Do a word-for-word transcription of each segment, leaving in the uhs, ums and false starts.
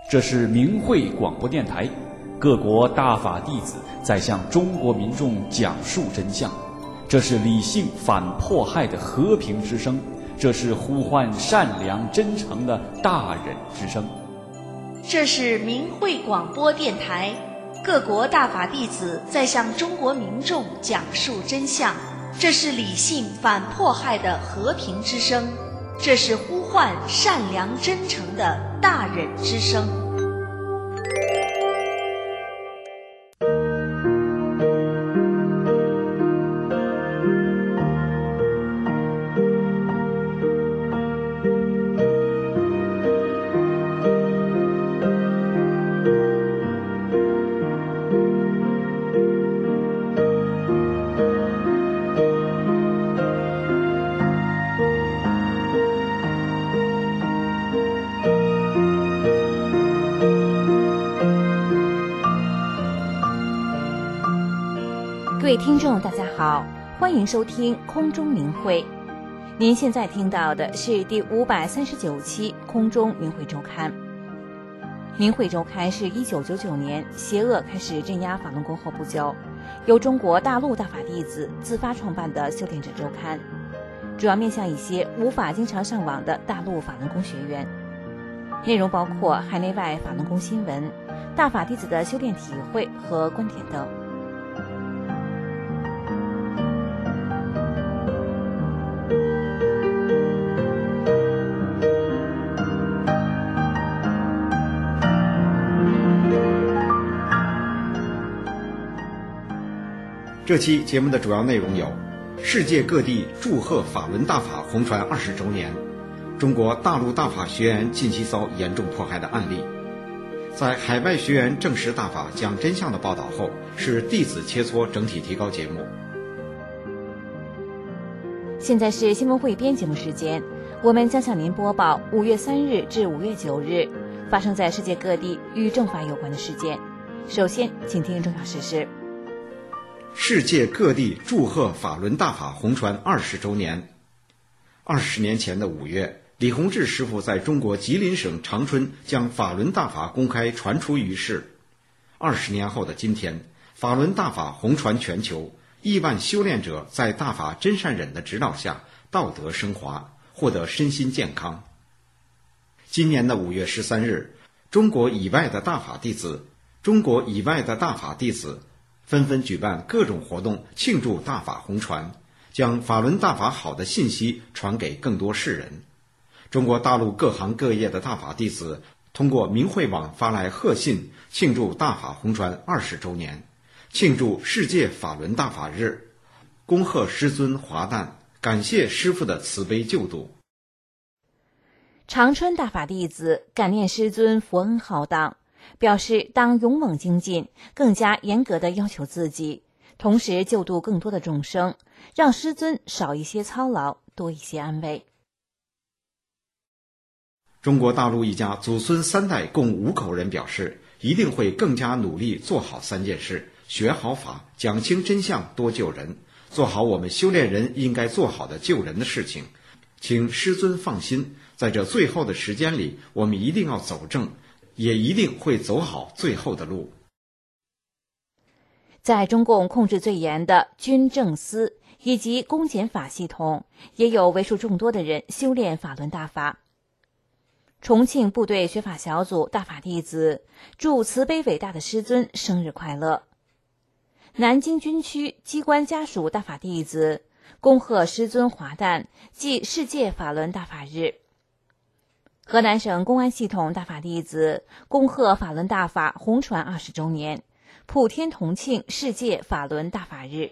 这是明慧广播电台，各国大法弟子在向中国民众讲述真相。这是理性反迫害的和平之声，这是呼唤善良真诚的大忍之声。 这是明慧广播电台，各国大法弟子在向中国民众讲述真相。这是理性反迫害的和平之声，这是呼唤善良真诚的大忍之声。 各位听众大家好，欢迎收听空中明慧。您现在听到的是第五百三十九期空中明慧周刊。明慧周刊是一九九九年邪恶开始镇压法轮功后不久，由中国大陆大法弟子自发创办的修炼者周刊，主要面向一些无法经常上网的大陆法轮功学员。内容包括海内外法轮功新闻、大法弟子的修炼体会和观点等。 这期节目的主要内容有：世界各地祝贺法轮大法红传二十周年，中国大陆大法学员近期遭严重迫害的案例，在海外学员证实大法讲真相的报道后，是弟子切磋整体提高节目。 现在是新闻汇编节目时间，我们将向您播报五月三日至五月九日发生在世界各地与正法有关的事件。首先，请听重要事实。 世界各地祝贺法轮大法红传二十周年。二十年前的五月，李洪志师父在中国吉林省长春将法轮大法公开传出于世。二十年后的今天，法轮大法红传全球，亿万修炼者在大法真善忍的指导下，道德升华，获得身心健康。今年的五月十三日，中国以外的大法弟子，中国以外的大法弟子纷纷举办各种活动庆祝大法红传，将法轮大法好的信息传给更多世人。中国大陆各行各业的大法弟子通过明慧网发来贺信，庆祝大法红传二十周年，庆祝世界法轮大法日，恭贺师尊华诞，感谢师父的慈悲救度。 长春大法弟子感念师尊佛恩浩荡，表示当勇猛精进，更加严格地要求自己，同时救度更多的众生，让师尊少一些操劳，多一些安慰。 中国大陆一家祖孙三代共五口人表示，一定会更加努力做好三件事：学好法，讲清真相，多救人，做好我们修炼人应该做好的救人的事情。请师尊放心，在这最后的时间里，我们一定要走正，也一定会走好最后的路。 在中共控制最严的军政司以及公检法系统，也有为数众多的人修炼法轮大法。重庆部队学法小组大法弟子祝慈悲伟大的师尊生日快乐。南京军区机关家属大法弟子恭贺师尊华诞，暨世界法轮大法日。河南省公安系统大法弟子恭贺法轮大法红传二十周年，普天同庆世界法轮大法日。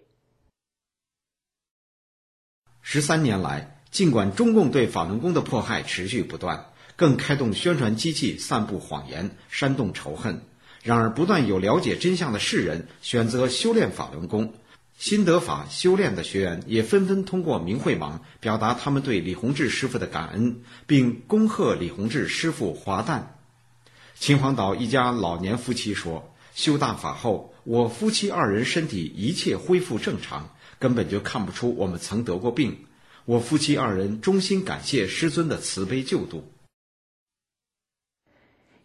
十三年来，尽管中共对法轮功的迫害持续不断，更开动宣传机器散布谎言，煽动仇恨，然而不断有了解真相的世人选择修炼法轮功。新得法修炼的学员也纷纷通过明慧网表达他们对李洪志师父的感恩，并恭贺李洪志师父华诞。秦皇岛一家老年夫妻说，修大法后，我夫妻二人身体一切恢复正常，根本就看不出我们曾得过病。我夫妻二人衷心感谢师尊的慈悲救度。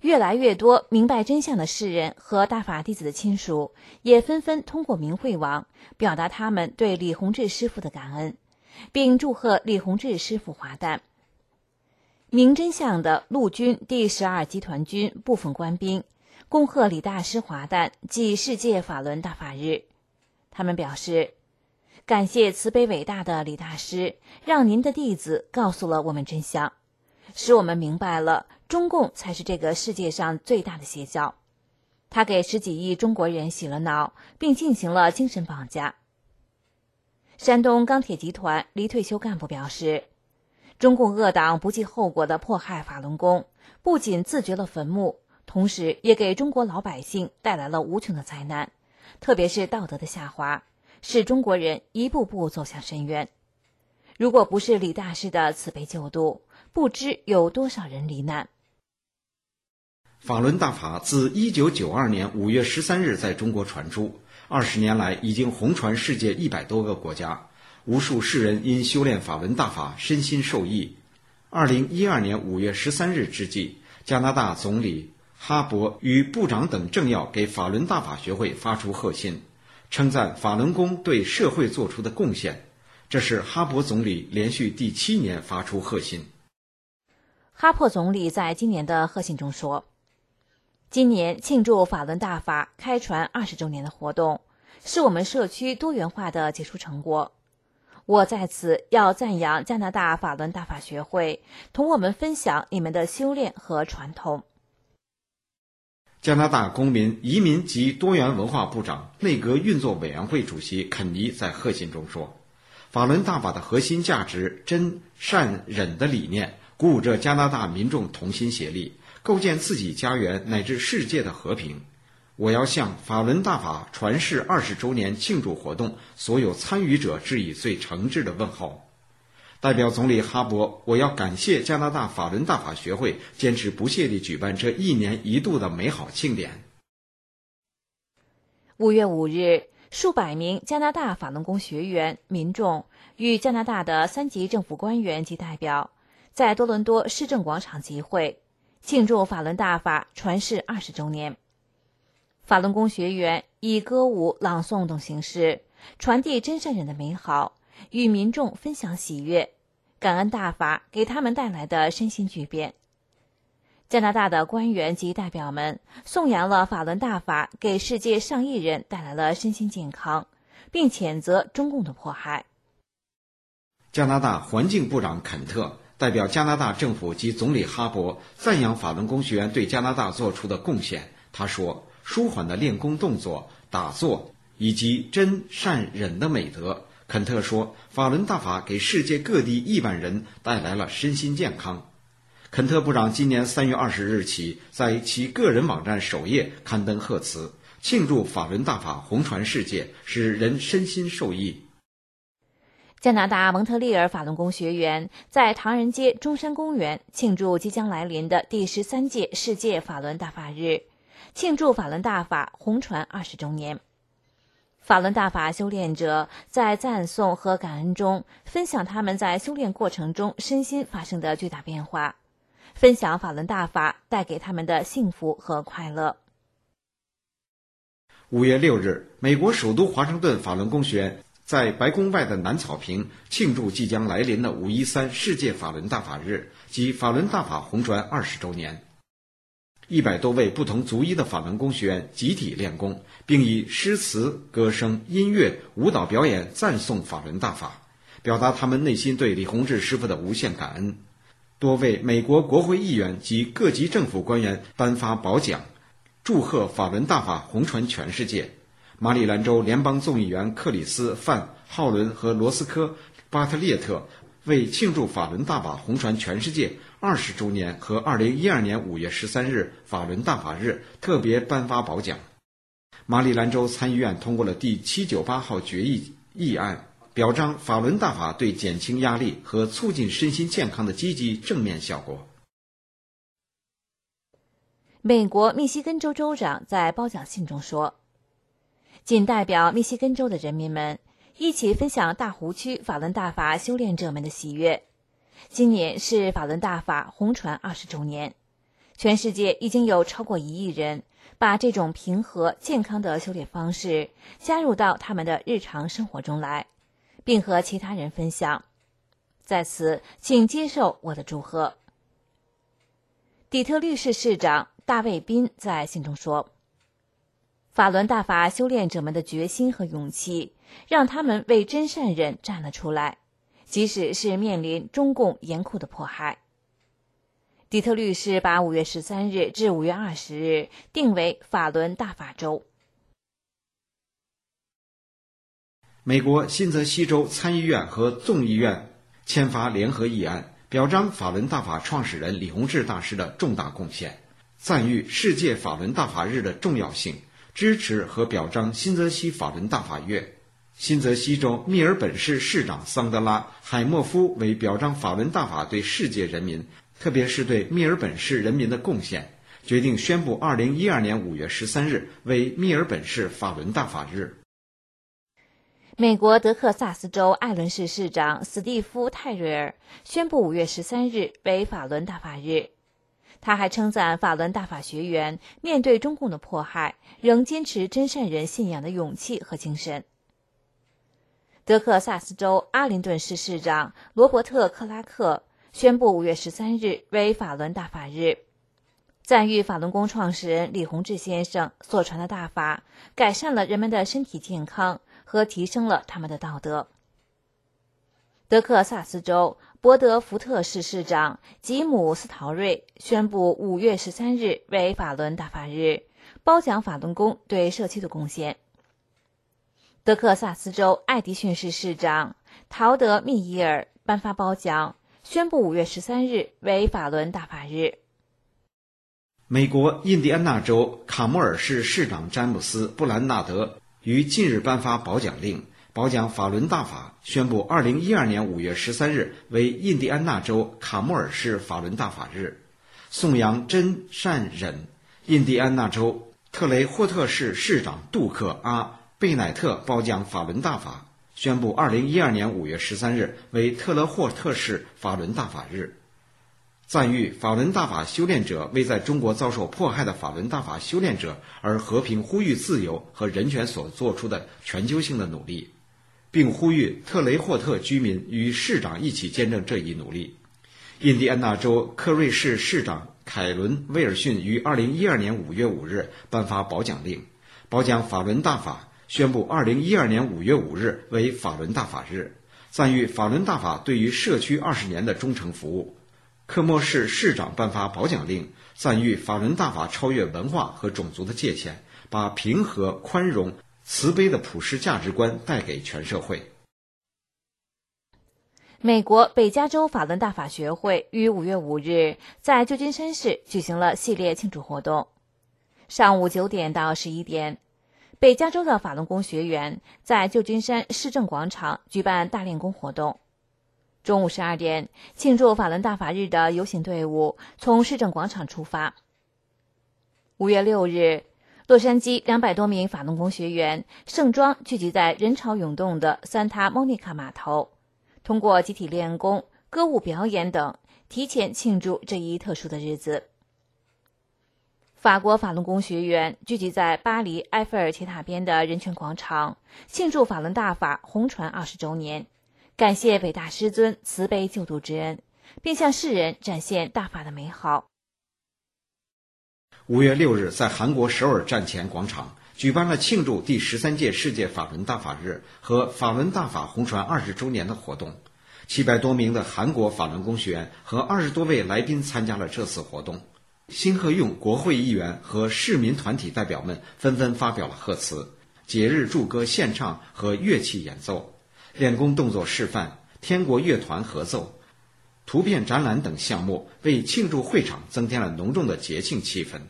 越来越多明白真相的世人和大法弟子的亲属也纷纷通过明慧网表达他们对李洪志师父的感恩，并祝贺李洪志师父华诞。明真相的陆军第十二集团军部分官兵恭贺李大师华诞暨世界法轮大法日。他们表示，感谢慈悲伟大的李大师，让您的弟子告诉了我们真相，使我们明白了中共才是这个世界上最大的邪教。他给十几亿中国人洗了脑，并进行了精神绑架。山东钢铁集团离退休干部表示，中共恶党不计后果地迫害法轮功，不仅自掘了坟墓，同时也给中国老百姓带来了无穷的灾难，特别是道德的下滑，使中国人一步步走向深渊。如果不是李大师的慈悲救度，不知有多少人罹难。 法轮大法自一九九二年五月十三日在中国传出，二十年来已经红传世界一百多个国家，无数世人因修炼法轮大法身心受益。二零一二年五月十三日之际，加拿大总理哈珀与部长等政要给法轮大法学会发出贺信，称赞法轮功对社会做出的贡献。这是哈珀总理连续第七年发出贺信。 哈珀总理在今年的贺信中说，今年庆祝法轮大法开传二十周年的活动，是我们社区多元化的杰出成果。我在此要赞扬加拿大法轮大法学会，同我们分享你们的修炼和传统。 加拿大公民、移民及多元文化部长、内阁运作委员会主席肯尼在贺信中说，法轮大法的核心价值真、善、忍的理念，鼓舞着加拿大民众同心协力，构建自己家园乃至世界的和平。我要向法轮大法传世二十周年庆祝活动所有参与者致以最诚挚的问候。代表总理哈珀，我要感谢加拿大法轮大法学会坚持不懈地举办这一年一度的美好庆典。 五月五日，数百名加拿大法轮功学员、民众与加拿大的三级政府官员及代表在多伦多市政广场集会，庆祝法轮大法传世二十周年。法轮功学员以歌舞、朗诵等形式传递真善忍的美好，与民众分享喜悦，感恩大法给他们带来的身心巨变。加拿大的官员及代表们颂扬了法轮大法给世界上亿人带来了身心健康，并谴责中共的迫害。 加拿大环境部长肯特代表加拿大政府及总理哈珀赞扬法轮功学员对加拿大做出的贡献。他说，舒缓的练功动作、打坐以及真、善、忍的美德，肯特说，法轮大法给世界各地亿万人带来了身心健康。肯特部长今年三月二十日起在其个人网站首页刊登贺词，庆祝法轮大法红传世界，使人身心受益。 加拿大蒙特利尔法轮功学员在唐人街中山公园庆祝即将来临的第十三届世界法轮大法日，庆祝法轮大法红传二十周年。法轮大法修炼者在赞颂和感恩中分享他们在修炼过程中身心发生的巨大变化，分享法轮大法带给他们的幸福和快乐。 五月六日，美国首都华盛顿法轮功学院在白宫外的南草坪庆祝即将来临的五一三世界法轮大法日及法轮大法红传二十周年。一百多位不同族裔的法轮功学员集体练功，并以诗词、歌声、音乐、舞蹈表演赞颂法轮大法，表达他们内心对李洪志师傅的无限感恩。多位美国国会议员及各级政府官员颁发褒奖，祝贺法轮大法红传全世界。马里兰州联邦众议员克里斯·范·浩伦和罗斯科·巴特列特为庆祝法轮大法红传全世界二十周年和二零一二年五月十三日法轮大法日特别颁发褒奖。马里兰州参议院通过了第七九八号决议议案，表彰法轮大法对减轻压力和促进身心健康的积极正面效果。 美国密西根州州长在褒奖信中说，仅代表密西根州的人民们一起分享大湖区法轮大法修炼者们的喜悦。今年是法轮大法红传二十周年， 全世界已经有超过一亿人把这种平和健康的修炼方式加入到他们的日常生活中来，并和其他人分享。在此，请接受我的祝贺。底特律市市长大卫·宾在信中说，法轮大法修炼者们的决心和勇气让他们为真善忍站了出来，即使是面临中共严酷的迫害。底特律市把五月十三日至五月二十日定为法轮大法周。 美国新泽西州参议院和众议院签发联合议案，表彰法轮大法创始人李洪志大师的重大贡献，赞誉世界法轮大法日的重要性，支持和表彰新泽西法轮大法月。新泽西州密尔本市市长桑德拉·海默夫为表彰法轮大法对世界人民，特别是对密尔本市人民的贡献，决定宣布二零一二年五月十三日为密尔本市法轮大法日。 美国德克萨斯州艾伦市市长史蒂夫·泰瑞尔宣布五月十三日为法轮大法日。他还称赞法轮大法学员面对中共的迫害，仍坚持真善人信仰的勇气和精神。德克萨斯州阿灵顿市市长罗伯特·克拉克宣布五月十三日为法轮大法日，赞誉法轮功创始人李洪志先生所传的大法改善了人们的身体健康和提升了他们的道德。德克萨斯州博德福特市市长吉姆斯陶瑞宣布五月十三日为法轮大法日，褒奖法轮功对社区的贡献。德克萨斯州艾迪逊市市长陶德·密伊尔颁发褒奖，宣布五月十三日为法轮大法日。 美国印第安纳州卡莫尔市市长詹姆斯·布兰纳德于近日颁发褒奖令，褒奖法轮大法，宣布二零一二年五月十三日为印第安纳州卡莫尔市法轮大法日。颂扬真善忍，印第安纳州特雷霍特市市长杜克 ·贝乃特褒奖法轮大法，宣布二零一二年五月十三日为特勒霍特市法轮大法日。赞誉法轮大法修炼者为在中国遭受迫害的法轮大法修炼者而和平呼吁自由和人权所做出的全球性的努力，并呼吁特雷霍特居民与市长一起见证这一努力。印第安纳州克瑞市市长凯伦·威尔逊于二零一二年五月五日颁发褒奖令，褒奖法轮大法，宣布二零一二年五月五日为法轮大法日，赞誉法轮大法对于社区二十年的忠诚服务。科莫市市长颁发褒奖令，赞誉法轮大法超越文化和种族的界限，把平和、宽容、慈悲的普世价值观带给全社会。 美国北加州法轮大法学会于五月五日在旧金山市举行了系列庆祝活动。上午九点到十一点，北加州的法轮功学员在旧金山市政广场举办大练功活动。中午十二点，庆祝法轮大法日的游行队伍从市政广场出发。五月六日，洛杉矶两百多名法轮功学员盛装聚集在人潮涌动的三塔莫尼卡码头，通过集体练功、歌舞表演等，提前庆祝这一特殊的日子。法国法轮功学员聚集在巴黎埃菲尔铁塔边的人权广场，庆祝法轮大法红传二十周年，感谢伟大师尊慈悲救度之恩，并向世人展现大法的美好。 五月六日，在韩国首尔站前广场举办了庆祝第十三届世界法轮大法日和法轮大法红传二十周年的活动。七百多名的韩国法轮功学员和二十多位来宾参加了这次活动。新贺用国会议员和市民团体代表们纷纷发表了贺词，节日祝歌献唱和乐器演奏，练功动作示范、天国乐团合奏、图片展览等项目，为庆祝会场增添了浓重的节庆气氛。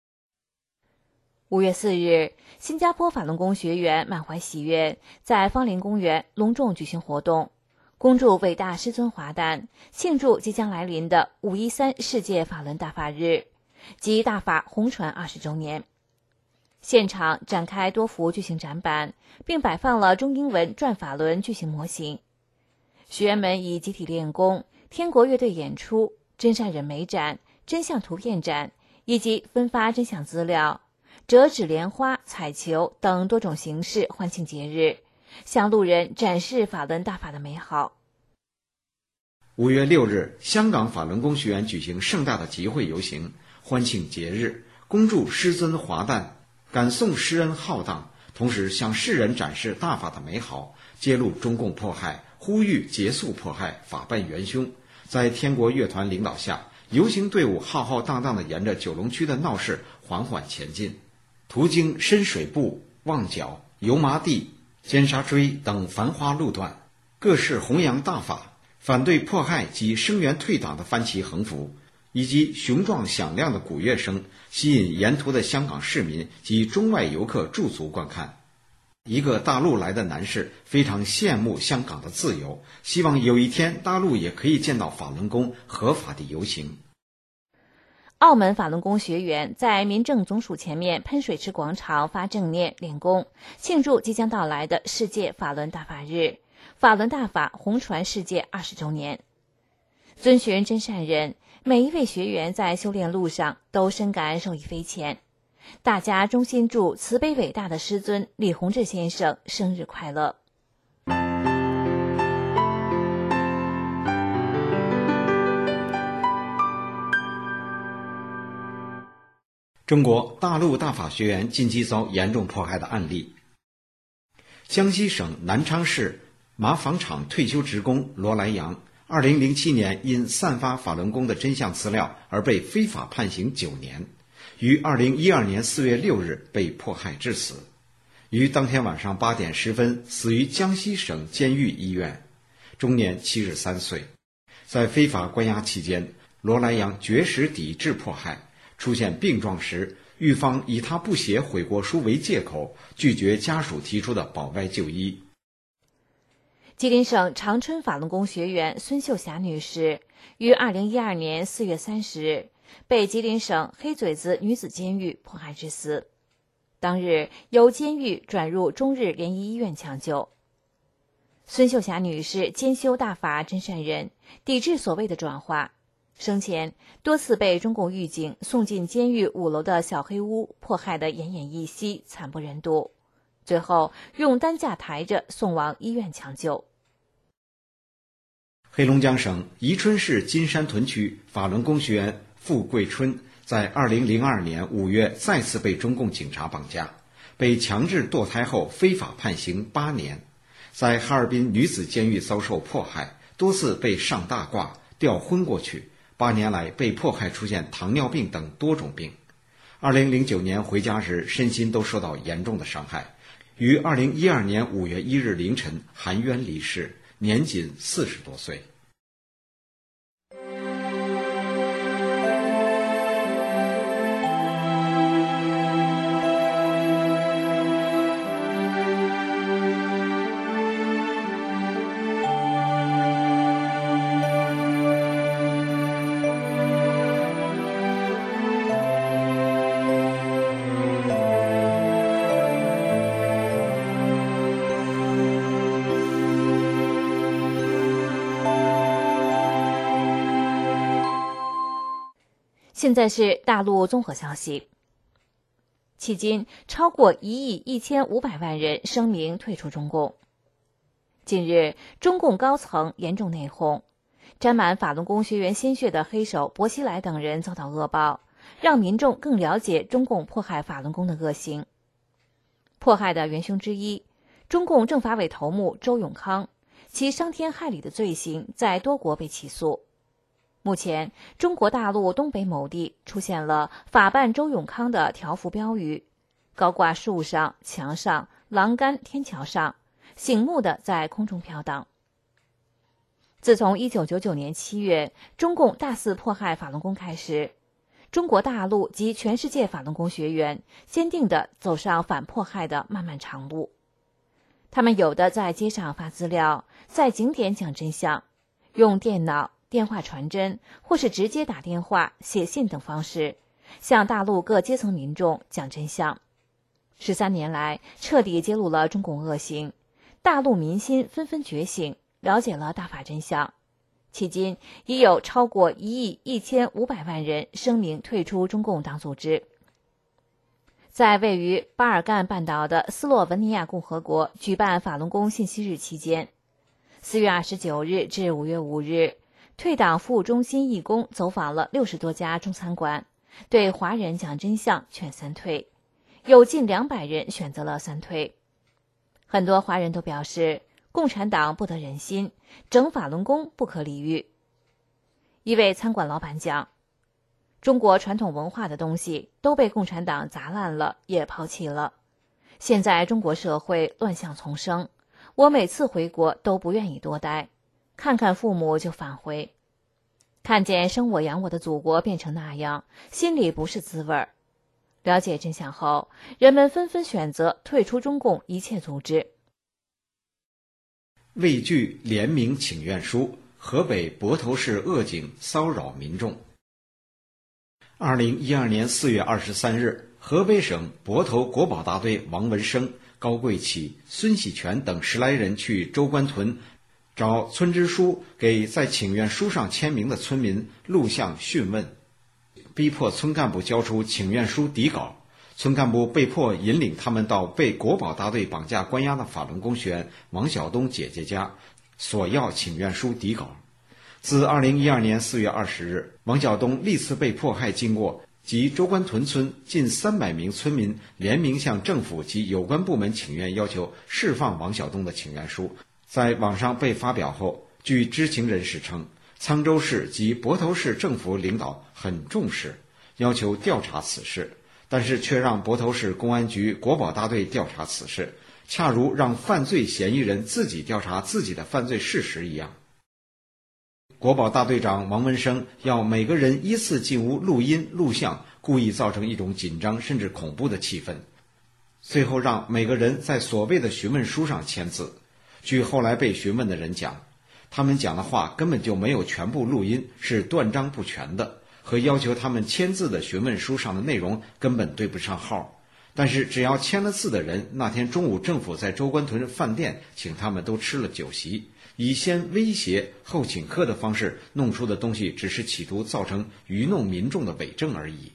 五月四日，新加坡法轮功学员满怀喜悦，在芳林公园隆重举行活动，恭祝伟大师尊华诞，庆祝即将来临的五一三世界法轮大法日及大法红传二十周年。现场展开多幅巨型展板，并摆放了中英文转法轮巨型模型。学员们以集体练功、天国乐队演出、真善忍美展、 真相图片展，以及分发真相资料、折纸莲花、彩球等多种形式欢庆节日，向路人展示法轮大法的美好。 五月六日，香港法轮功学员举行盛大的集会游行，欢庆节日，恭祝师尊华诞，感颂师恩浩荡，同时向世人展示大法的美好，揭露中共迫害，呼吁结束迫害，法办元凶。在天国乐团领导下，游行队伍浩浩荡荡地沿着九龙区的闹市缓缓前进，途经深水埗、旺角、油麻地、尖沙咀等繁华路段，各式弘扬大法、反对迫害及声援退党的帆旗横幅，以及雄壮响亮的鼓乐声，吸引沿途的香港市民及中外游客驻足观看。一个大陆来的男士非常羡慕香港的自由，希望有一天大陆也可以见到法轮功合法的游行。 澳门法轮功学员在民政总署前面喷水池广场发正念练功，庆祝即将到来的世界法轮大法日，法轮大法红传世界二十周年。遵循真善人，每一位学员在修炼路上都深感受益匪浅。大家衷心祝慈悲伟大的师尊李洪志先生生日快乐。 中国大陆大法学员近期遭严重迫害的案例。江西省南昌市麻纺厂退休职工罗来阳，二零零七年因散发法轮功的真相资料而被非法判刑九年，于二零一二年四月六日被迫害致死，于当天晚上八点十分死于江西省监狱医院，终年七十三岁。在非法关押期间，罗来阳绝食抵制迫害，出现病状时，狱方以他不写悔过书为借口，拒绝家属提出的保外就医。 吉林省长春法轮功学员孙秀霞女士于二零一二年四月三十日被吉林省黑嘴子女子监狱迫害致死，当日由监狱转入中日联谊医院抢救。孙秀霞女士兼修大法真善人，抵制所谓的转化，生前多次被中共狱警送进监狱五楼的小黑屋，迫害得奄奄一息，惨不忍睹，最后用担架抬着送往医院抢救。 黑龙江省宜春市金山屯区法轮功学员傅桂春在二零零二年五月再次被中共警察绑架，被强制堕胎后非法判刑八年，在哈尔滨女子监狱遭受迫害，多次被上大褂吊昏过去，八年来被迫害出现糖尿病等多种病。二零零九年回家时身心都受到严重的伤害，于二零一二年五月一日凌晨含冤离世，年仅四十多岁。 现在是大陆综合消息。迄今，超过一亿一千五百万人声明退出中共。近日，中共高层严重内讧，沾满法轮功学员鲜血的黑手薄熙来等人遭到恶报，让民众更了解中共迫害法轮功的恶行。迫害的元凶之一，中共政法委头目周永康，其伤天害理的罪行在多国被起诉。目前，中国大陆东北某地出现了法办周永康的条幅标语，高挂树上、墙上、栏杆、天桥上，醒目的在空中飘荡。自从一九九九年七月中共大肆迫害法轮功开始，中国大陆及全世界法轮功学员坚定地走上反迫害的漫漫长路。他们有的在街上发资料，在景点讲真相，用电脑、电话传真，或是直接打电话、写信等方式，向大陆各阶层民众讲真相。十三年来，彻底揭露了中共恶行，大陆民心纷纷觉醒，了解了大法真相。 迄今已有超过一亿一千五百万人声明退出中共党组织。在位于巴尔干半岛的斯洛文尼亚共和国举办法轮功信息日期间，四月二十九日至五月五日，退党服务中心义工走访了六十多家中餐馆，对华人讲真相劝三退，有近两百人选择了三退。很多华人都表示，共产党不得人心，整法轮功不可理喻。一位餐馆老板讲，中国传统文化的东西都被共产党砸烂了，也抛弃了。现在中国社会乱象丛生，我每次回国都不愿意多待，看看父母就返回。看见生我养我的祖国变成那样，心里不是滋味儿。了解真相后，人们纷纷选择退出中共一切组织。 畏惧联名请愿书，河北泊头市恶警骚扰民众。二零一二年四月二十三日，河北省泊头国保大队王文生、高贵启、孙喜全等十来人去周官屯找村支书给在请愿书上签名的村民录像讯问，逼迫村干部交出请愿书底稿。村干部被迫引领他们到被国保大队绑架关押的法轮功学员王晓东姐姐家，索要请愿书底稿。自二零一二年四月二十日，王晓东历次被迫害经过及周官屯村近三百名村民联名向政府及有关部门请愿，要求释放王晓东的请愿书在网上被发表后，据知情人士称，沧州市及泊头市政府领导很重视，要求调查此事，但是却让泊头市公安局国保大队调查此事，恰如让犯罪嫌疑人自己调查自己的犯罪事实一样。国保大队长王文生要每个人依次进屋录音录像，故意造成一种紧张甚至恐怖的气氛，最后让每个人在所谓的询问书上签字。据后来被询问的人讲，他们讲的话根本就没有全部录音，是断章不全的，和要求他们签字的询问书上的内容根本对不上号。但是只要签了字的人，那天中午政府在周官屯饭店请他们都吃了酒席，以先威胁后请客的方式弄出的东西，只是企图造成愚弄民众的伪证而已。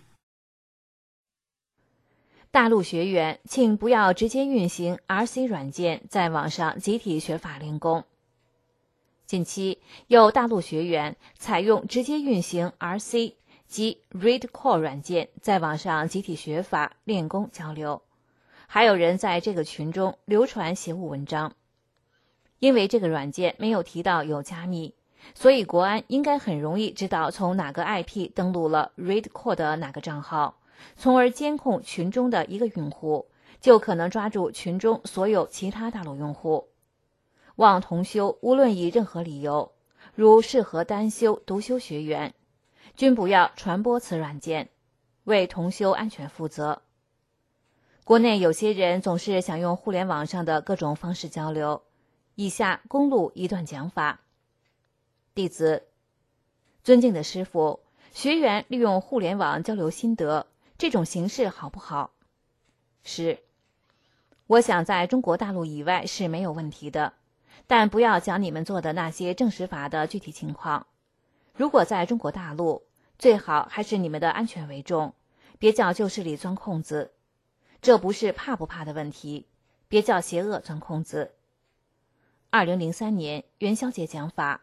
大陆学员请不要直接运行 R C 软件在网上集体学法练功。近期有大陆学员采用直接运行 R C 及 Read Core 软件在网上集体学法练功交流，还有人在这个群中流传邪物文章。因为这个软件没有提到有加密，所以国安应该很容易知道从哪个 I P 登录了 Read Core 的哪个账号，从而监控群中的一个用户，就可能抓住群中所有其他大陆用户。望同修无论以任何理由，如适合单修、独修学员，均不要传播此软件，为同修安全负责。国内有些人总是想用互联网上的各种方式交流，以下公录一段讲法。弟子：尊敬的师父，学员利用互联网交流心得，这种形式好不好？是。我想在中国大陆以外是没有问题的，但不要讲你们做的那些证实法的具体情况。如果在中国大陆，最好还是你们的安全为重，别叫旧势力钻空子。这不是怕不怕的问题，别叫邪恶钻空子。二零零三年元宵节讲法。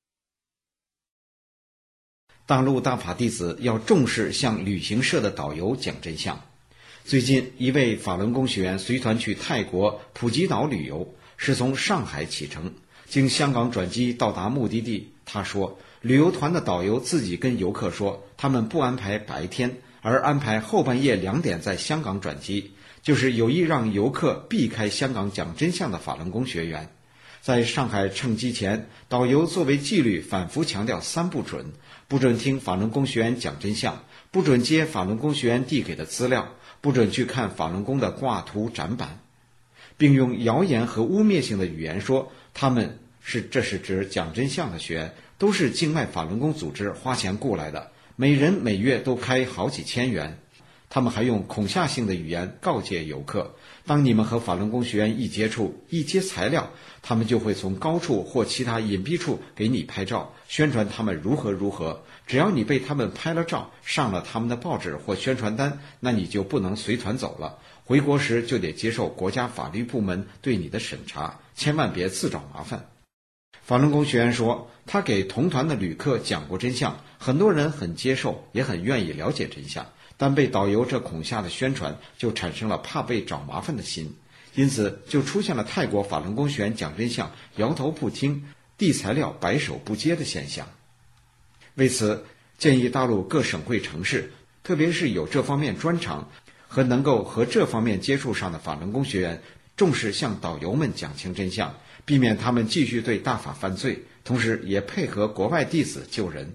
大陆大法弟子要重视向旅行社的导游讲真相。最近，一位法轮功学员随团去泰国普吉岛旅游，是从上海启程，经香港转机到达目的地。他说，旅游团的导游自己跟游客说，他们不安排白天，而安排后半夜两点在香港转机，就是有意让游客避开香港讲真相的法轮功学员。在上海乘机前，导游作为纪律反复强调三不准：不准听法轮功学员讲真相，不准接法轮功学员递给的资料，不准去看法轮功的挂图展板，并用谣言和污蔑性的语言说他们是这是指讲真相的学员都是境外法轮功组织花钱雇来的，每人每月都开好几千元。 他们还用恐吓性的语言告诫游客，当你们和法轮功学员一接触、一接材料，他们就会从高处或其他隐蔽处给你拍照，宣传他们如何如何。只要你被他们拍了照，上了他们的报纸或宣传单，那你就不能随团走了。回国时就得接受国家法律部门对你的审查，千万别自找麻烦。法轮功学员说，他给同团的旅客讲过真相，很多人很接受，也很愿意了解真相，但被导游这恐吓的宣传，就产生了怕被找麻烦的心，因此就出现了泰国法轮功学员讲真相摇头不听，递材料摆手不接的现象。为此，建议大陆各省会城市，特别是有这方面专长和能够和这方面接触上的法轮功学员，重视向导游们讲清真相，避免他们继续对大法犯罪，同时也配合国外弟子救人。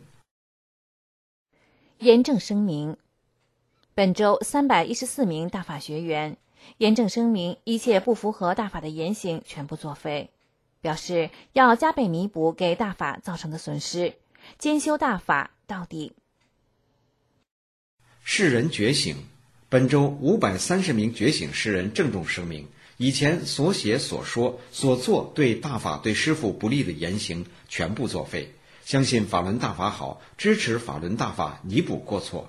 严正声明：本周三百一十四名大法学员严正声明，一切不符合大法的言行全部作废，表示要加倍弥补给大法造成的损失，兼修大法到底。 世人觉醒，本周五百三十名觉醒世人郑重声明，以前所写所说所做对大法对师父不利的言行全部作废，相信法轮大法好，支持法轮大法弥补过错。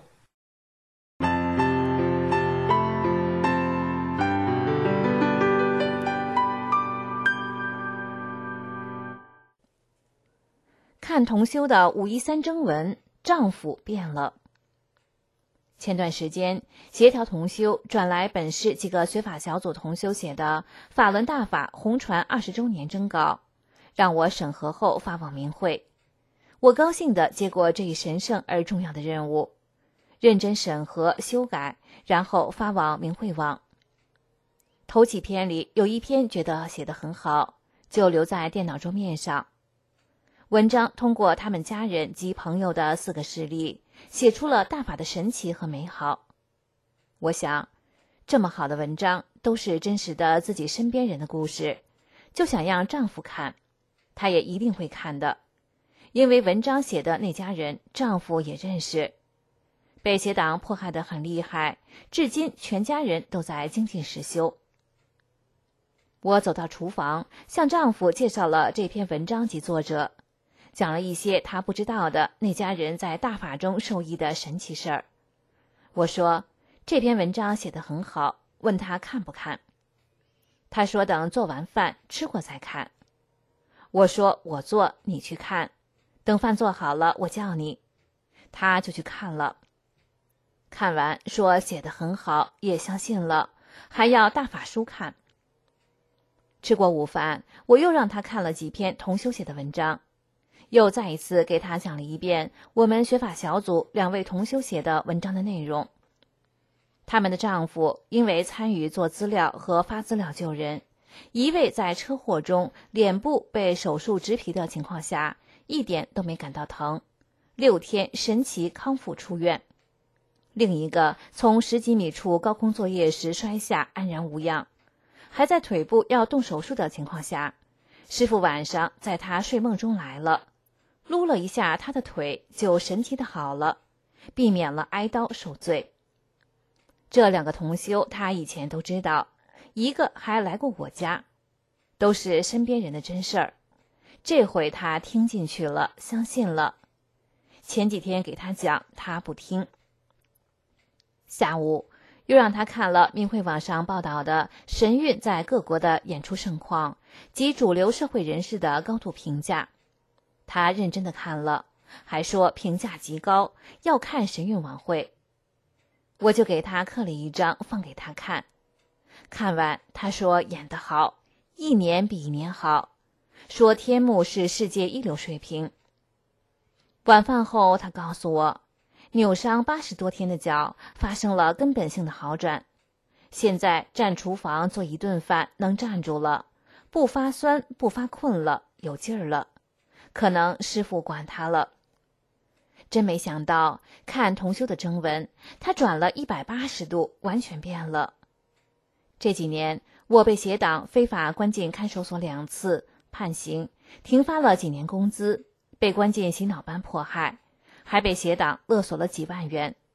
看同修的五一三征文，丈夫变了。前段时间，协调同修转来本市几个学法小组同修写的法轮大法红传二十周年征稿，让我审核后发往明会。我高兴地接过这一神圣而重要的任务，认真审核修改，然后发往明会网。头几篇里有一篇觉得写得很好，就留在电脑桌面上。文章通过他们家人及朋友的四个事例，写出了大法的神奇和美好。我想，这么好的文章都是真实的自己身边人的故事，就想让丈夫看，他也一定会看的，因为文章写的那家人，丈夫也认识，被邪党迫害得很厉害，至今全家人都在精进实修。我走到厨房，向丈夫介绍了这篇文章及作者，讲了一些他不知道的那家人在大法中受益的神奇事儿。我说这篇文章写得很好，问他看不看。他说等做完饭吃过再看。我说我做你去看，等饭做好了我叫你。他就去看了，看完说写得很好，也相信了，还要大法书看。吃过午饭，我又让他看了几篇同修写的文章，又再一次给他讲了一遍我们学法小组两位同修写的文章的内容。他们的丈夫因为参与做资料和发资料救人，一位在车祸中脸部被手术植皮的情况下一点都没感到疼，六天神奇康复出院；另一个从十几米处高空作业时摔下安然无恙，还在腿部要动手术的情况下，师父晚上在他睡梦中来了，撸了一下他的腿，就神奇的好了，避免了挨刀受罪。这两个同修他以前都知道，一个还来过我家，都是身边人的真事儿。这回他听进去了，相信了。前几天给他讲，他不听。下午又让他看了明会网上报道的神韵在各国的演出盛况及主流社会人士的高度评价。他认真的看了，还说评价极高，要看神韵晚会。我就给他刻了一张放给他看，看完他说演得好，一年比一年好，说天幕是世界一流水平。晚饭后他告诉我，扭伤八十多天的脚发生了根本性的好转，现在站厨房做一顿饭能站住了，不发酸不发困了，有劲儿了，可能师父管他了。真没想到看同修的征文，他转了一百八十度，完全变了。这几年我被邪党非法关进看守所两次，判刑，停发了几年工资，被关进洗脑班迫害，还被邪党勒索了几万元。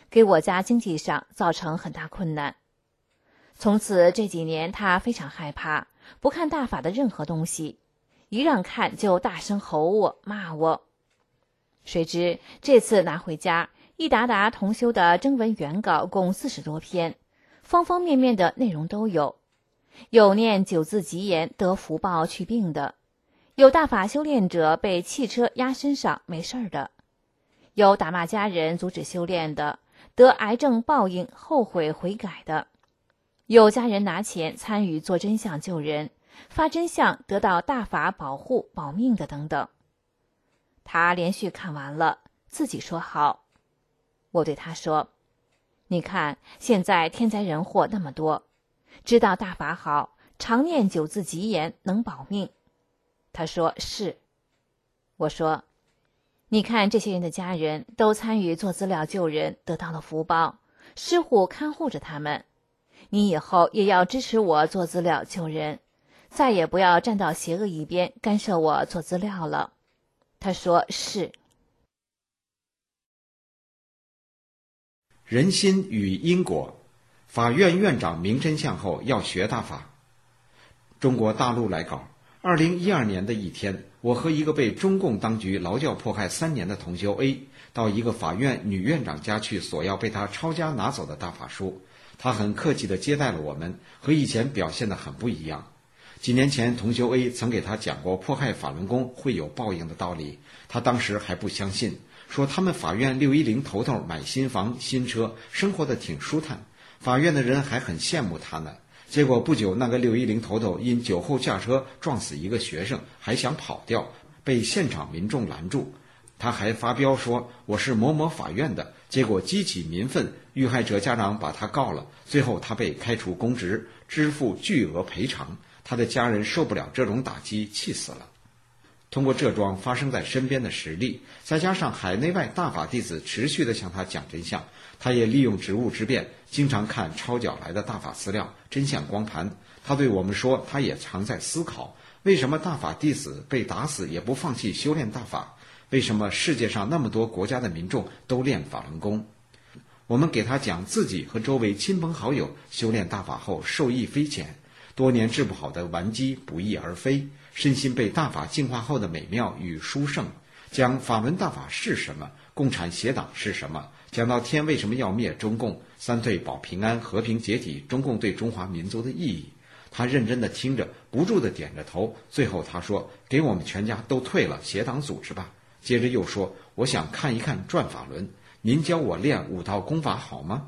给我家经济上造成很大困难。从此这几年他非常害怕，不看大法的任何东西，一让看就大声吼我骂我。谁知这次拿回家，一沓沓同修的征文原稿共四十多篇，方方面面的内容都有，有念九字吉言得福报去病的，有大法修炼者被汽车压身上没事的，有打骂家人阻止修炼的，得癌症报应后悔悔改的，有家人拿钱参与做真相救人，发真相得到大法保护保命的等等。他连续看完了，自己说好。我对他说，你看现在天灾人祸那么多，知道大法好，常念九字吉言能保命。他说是。我说，你看这些人的家人都参与做资料救人，得到了福报，师父看护着他们，你以后也要支持我做资料救人，再也不要站到邪恶一边干涉我做资料了。他说是。 人心与因果，法院院长明真相后要学大法。中国大陆来稿，二零一二年的一天，我和一个被中共当局劳教迫害三年的同修 A 到一个法院女院长家去索要被他抄家拿走的大法书。他很客气地接待了我们，和以前表现得很不一样。几年前同修 A 曾给他讲过迫害法轮功会有报应的道理，他当时还不相信，说他们法院六一零头头买新房新车，生活得挺舒坦，法院的人还很羡慕他呢。结果不久，那个六一零头头因酒后驾车撞死一个学生，还想跑掉，被现场民众拦住。他还发飙说我是某某法院的，结果激起民愤，遇害者家长把他告了，最后他被开除公职，支付巨额赔偿。他的家人受不了这种打击，气死了。通过这桩发生在身边的实例，再加上海内外大法弟子持续地向他讲真相，他也利用职务之便，经常看抄缴来的大法资料、真相光盘。他对我们说，他也常在思考，为什么大法弟子被打死也不放弃修炼大法？为什么世界上那么多国家的民众都练法轮功？我们给他讲自己和周围亲朋好友修炼大法后受益匪浅，多年治不好的顽疾不翼而飞，身心被大法净化后的美妙与殊胜，讲法轮大法是什么，共产邪党是什么，讲到天为什么要灭中共，三退保平安，和平解体，中共对中华民族的意义。他认真地听着，不住地点着头，最后他说，给我们全家都退了邪党组织吧。接着又说，我想看一看转法轮，您教我练五套功法好吗？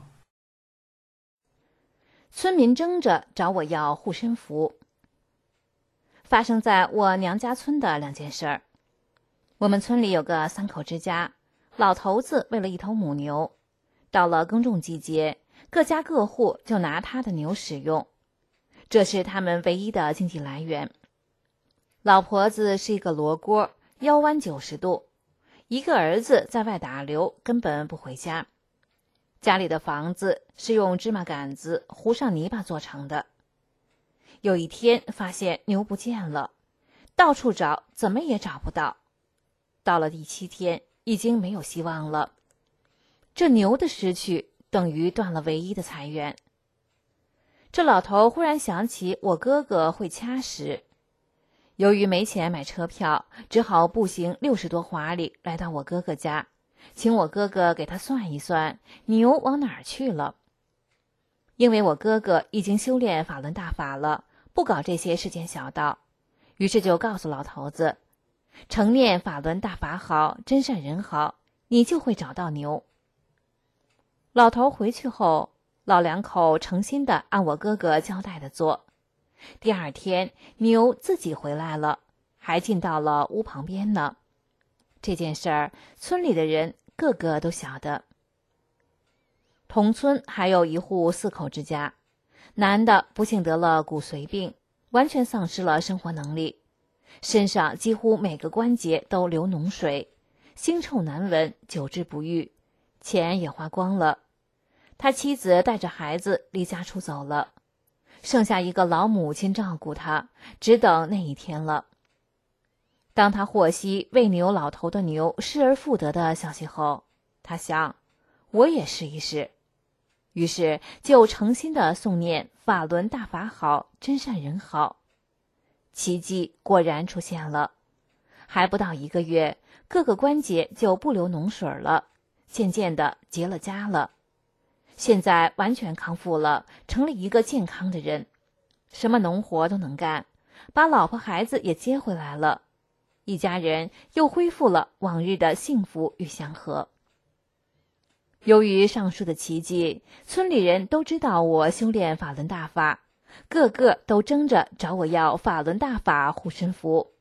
村民争着找我要护身符。发生在我娘家村的两件事儿。我们村里有个三口之家，老头子为了一头母牛，到了耕种季节，各家各户就拿他的牛使用，这是他们唯一的经济来源。老婆子是一个罗锅，腰弯九十度，一个儿子在外打流，根本不回家。家里的房子是用芝麻杆子糊上泥巴做成的。有一天发现牛不见了，到处找怎么也找不到。到了第七天，已经没有希望了。这牛的失去等于断了唯一的财源。这老头忽然想起我哥哥会掐食，由于没钱买车票，只好步行六十多华里来到我哥哥家，请我哥哥给他算一算牛往哪儿去了。因为我哥哥已经修炼法轮大法了，不搞这些世间小道，于是就告诉老头子，承念法轮大法好，真善人好，你就会找到牛。老头回去后，老两口诚心的按我哥哥交代的做。第二天，牛自己回来了，还进到了屋旁边呢。这件事儿，村里的人个个都晓得。同村还有一户四口之家，男的不幸得了骨髓病，完全丧失了生活能力，身上几乎每个关节都流脓水，腥臭难闻，久治不愈，钱也花光了。他妻子带着孩子离家出走了，剩下一个老母亲照顾他，只等那一天了。当他获悉喂牛老头的牛失而复得的消息后，他想， 我也试一试。于是就诚心的诵念法轮大法好，真善人好。奇迹果然出现了，还不到一个月，各个关节就不流脓水了，渐渐的结了痂了。现在完全康复了，成了一个健康的人，什么农活都能干，把老婆孩子也接回来了，一家人又恢复了往日的幸福与祥和。由于上述的奇迹，村里人都知道我修炼法轮大法，个个都争着找我要法轮大法护身符。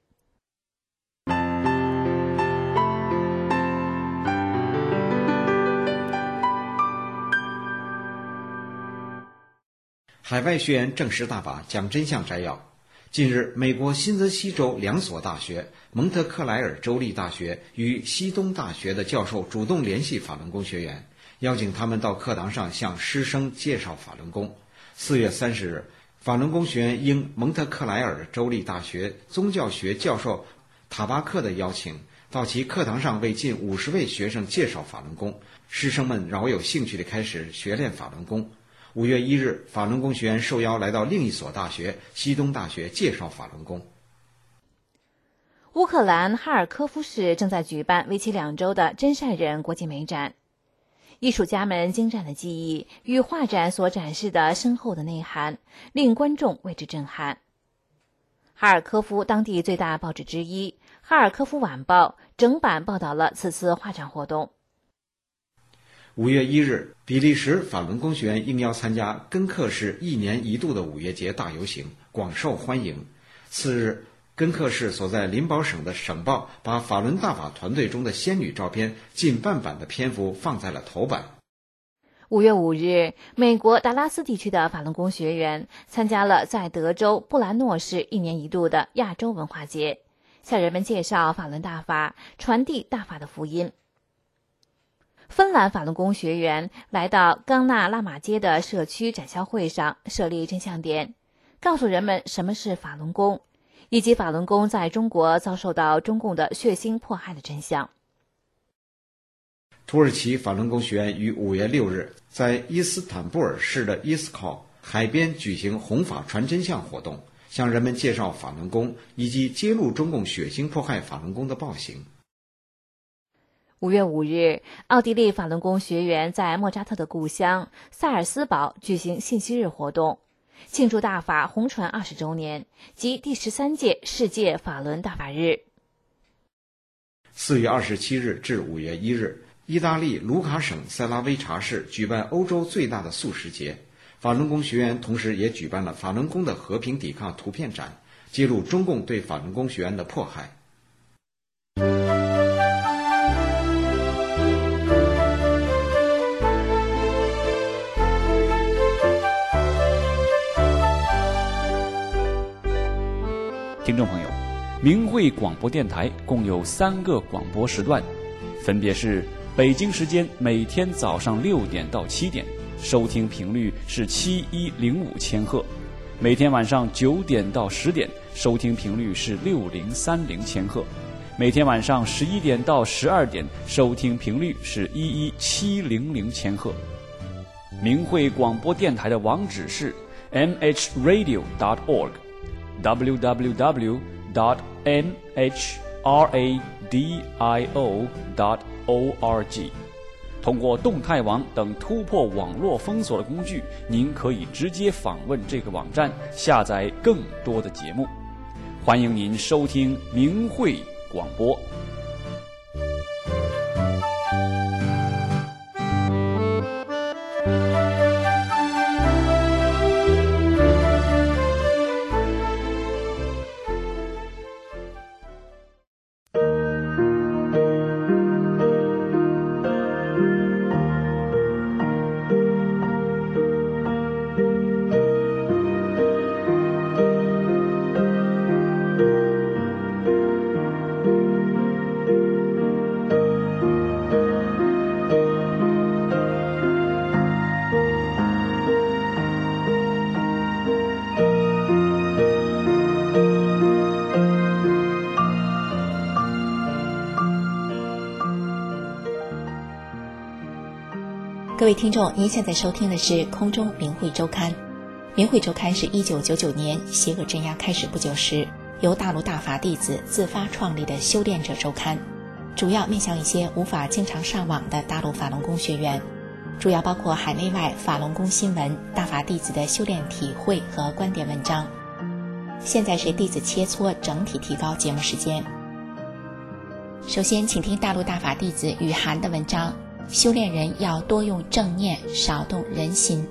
海外学员证实大法，讲真相摘要。近日，美国新泽西州两所大学蒙特克莱尔州立大学与西东大学的教授主动联系法轮功学员，邀请他们到课堂上向师生介绍法轮功。四月三十日，法轮功学员应蒙特克莱尔州立大学宗教学教授塔巴克的邀请，到其课堂上为近五十位学生介绍法轮功。师生们饶有兴趣地开始学练法轮功。五月一日，法轮功学员受邀来到另一所大学西东大学介绍法轮功。 乌克兰哈尔科夫市正在举办为期两周的真善人国际美展，艺术家们精湛的技艺与画展所展示的深厚的内涵，令观众为之震撼。哈尔科夫当地最大报纸之一《哈尔科夫晚报》整版报道了此次画展活动。 五月一日，比利时法轮功学员应邀参加根克市一年一度的五月节大游行，广受欢迎。次日，根克市所在林堡省的省报把法轮大法团队中的仙女照片近半版的篇幅放在了头版。 五月五日，美国达拉斯地区的法轮功学员参加了在德州布兰诺市一年一度的亚洲文化节，向人们介绍法轮大法，传递大法的福音。芬兰法轮功学员来到冈纳拉玛街的社区展销会上设立真相点，告诉人们什么是法轮功，以及法轮功在中国遭受到中共的血腥迫害的真相。 土耳其法轮功学员于五月六日在伊斯坦布尔市的伊斯考海边举行弘法传真相活动，向人们介绍法轮功以及揭露中共血腥迫害法轮功的暴行。 五月五日，奥地利法轮功学员在莫扎特的故乡萨尔斯堡举行信息日活动，庆祝大法红传二十周年及第十三届世界法轮大法日。 四月二十七日至五月一日，意大利卢卡省塞拉威查市举办欧洲最大的素食节，法轮功学员同时也举办了法轮功的和平抵抗图片展，揭露中共对法轮功学员的迫害。 听众朋友，明慧广播电台共有三个广播时段，分别是北京时间每天早上六点到七点，收听频率是七一零五千赫；每天晚上九点到十点，收听频率是六零三零千赫；每天晚上十一点到十二点，收听频率是一一七零零千赫。明慧广播电台的网址是 m h radio dot org。w w w dot m h radio dot org。 通过动态网等突破网络封锁的工具，您可以直接访问这个网站，下载更多的节目。欢迎您收听明慧广播。 各位听众，您现在收听的是空中明慧周刊。明慧周刊是一九九九年邪恶镇压开始不久时，由大陆大法弟子自发创立的修炼者周刊，主要面向一些无法经常上网的大陆法轮功学员，主要包括海内外法轮功新闻、大法弟子的修炼体会和观点文章。现在是弟子切磋整体提高节目时间。首先请听大陆大法弟子雨涵的文章，修炼人要多用正念，少动人心。